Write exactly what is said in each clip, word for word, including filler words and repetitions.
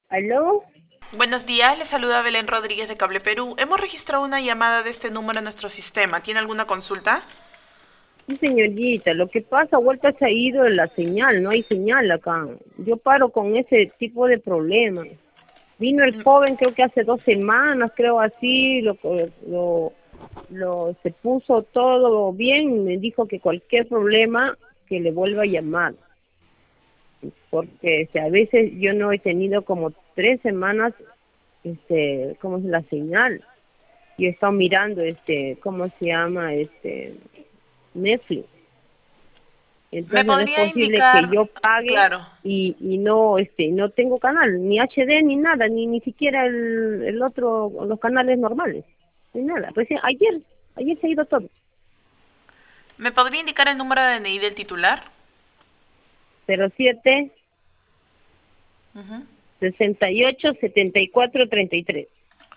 ¿Aló? Buenos días, le saluda Belén Rodríguez de Cable Perú. Hemos registrado una llamada de este número en nuestro sistema. ¿Tiene alguna consulta? Sí, señorita, lo que pasa, vuelta se ha ido la señal, no hay señal acá. Yo paro con ese tipo de problemas. Vino el Mm, joven, creo que hace dos semanas, creo así, lo, lo, lo, se puso todo bien, me dijo que cualquier problema que le vuelva a llamar, porque este, a veces yo no he tenido como tres semanas, este, ¿cómo es la señal? Yo he estado mirando, este, ¿cómo se llama? Este, Netflix. ¿Me Entonces no es podría posible que indicar? yo pague Claro. y, y no este no tengo canal, ni H D ni nada, ni ni siquiera el, el otro, los canales normales, ni nada. Pues sí, ayer, ayer se ha ido todo. ¿Me podría indicar el número de D N I del titular? Cero siete Ujú. sesenta y ocho setenta y cuatro treinta y tres.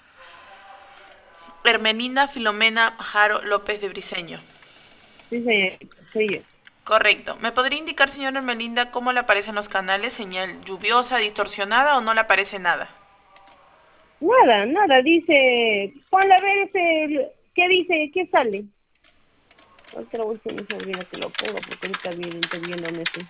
Hermelinda Filomena Jaro López de Briceño. Sí, señorita, soy yo. Correcto. ¿Me podría indicar, señora Hermelinda, cómo le aparecen los canales? ¿Señal lluviosa, distorsionada o no le aparece nada? Nada, nada, dice, ponle a ver ese, ¿qué dice? ¿Qué sale? Otra vez mi sobrina que lo ponga porque ahorita viene, está viendo Netflix.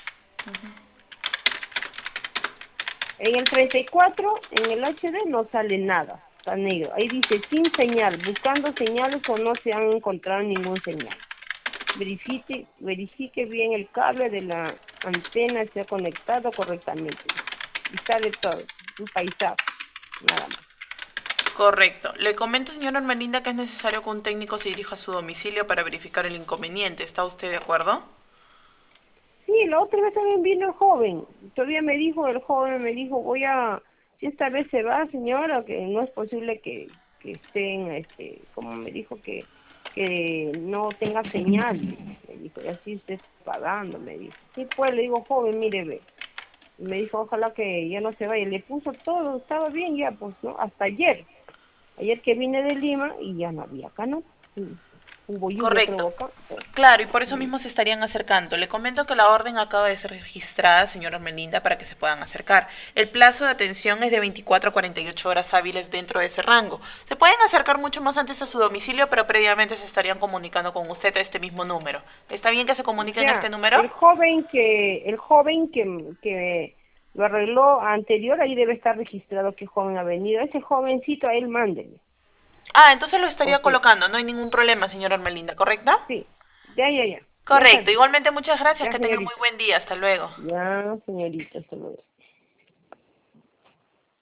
En el treinta y cuatro, en el H D no sale nada, está negro. Ahí dice sin señal, buscando señales o no se han encontrado ningún señal. Verifique, verifique bien el cable de la antena esté conectado correctamente. Y sale todo, un paisaje, nada más. Correcto. Le comento, señora Hermelinda, que es necesario que un técnico se dirija a su domicilio para verificar el inconveniente. ¿Está usted de acuerdo? Sí, la otra vez también vino el joven. Todavía me dijo, el joven me dijo, voy a, si esta vez se va, señora, que no es posible que, que estén, este, como me dijo que, que no tenga señal, me dijo, y así esté pagando, me dijo. Sí, pues, le digo, joven, mire, ve. Y me dijo, ojalá que ya no se vaya. Le puso todo, estaba bien ya, pues, ¿no? Hasta ayer. Ayer que vine de Lima y ya no había acá, ¿no? Sí, hubo lluvia, Correcto. creo, acá. Claro, y por eso mismo se estarían acercando. Le comento que la orden acaba de ser registrada, señora Melinda, para que se puedan acercar. El plazo de atención es de veinticuatro a cuarenta y ocho horas hábiles dentro de ese rango. Se pueden acercar mucho más antes a su domicilio, pero previamente se estarían comunicando con usted a este mismo número. ¿Está bien que se comuniquen a este Ya, número? el joven que, el joven que, que lo arregló anterior, ahí debe estar registrado qué joven ha venido. Ese jovencito a él mándele. Ah, entonces lo estaría Porque, colocando. No hay ningún problema, señora Melinda, ¿correcto? sí, ya, ya, ya, ya está Correcto. bien. Igualmente, muchas gracias. Ya, Que tenga muy señorita. buen día. Hasta luego. Ya, señorita, hasta luego.